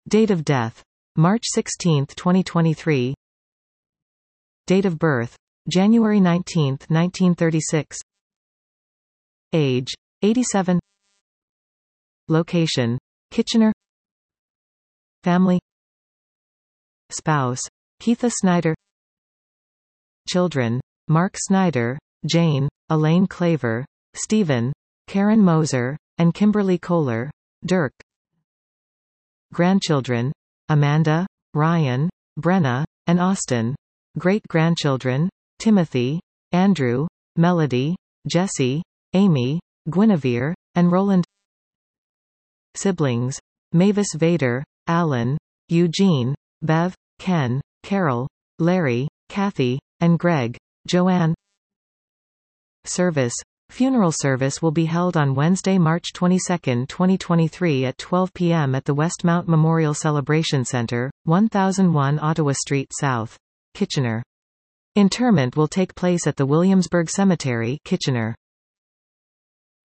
Date of death: March 16, 2023. Date of birth: January 19, 1936. Age: 87. Location: Kitchener. Family: Spouse: Keitha Snyder. Children: Mark Snyder, Jane, Elaine Claver, Stephen, Karen Moser, and Kimberly Kohler, Dirk. Grandchildren: Amanda, Ryan, Brenna, and Austin. Great-grandchildren: Timothy, Andrew, Melody, Jesse, Amy, Guinevere, and Roland. Siblings: Mavis Vader, Alan, Eugene, Bev, Ken, Carol, Larry, Kathy, and Greg. Joanne. Service: Funeral service will be held on Wednesday, March 22, 2023 at 12 p.m. at the Westmount Memorial Celebration Centre, 1001 Ottawa Street South, Kitchener. Interment will take place at the Williamsburg Cemetery, Kitchener.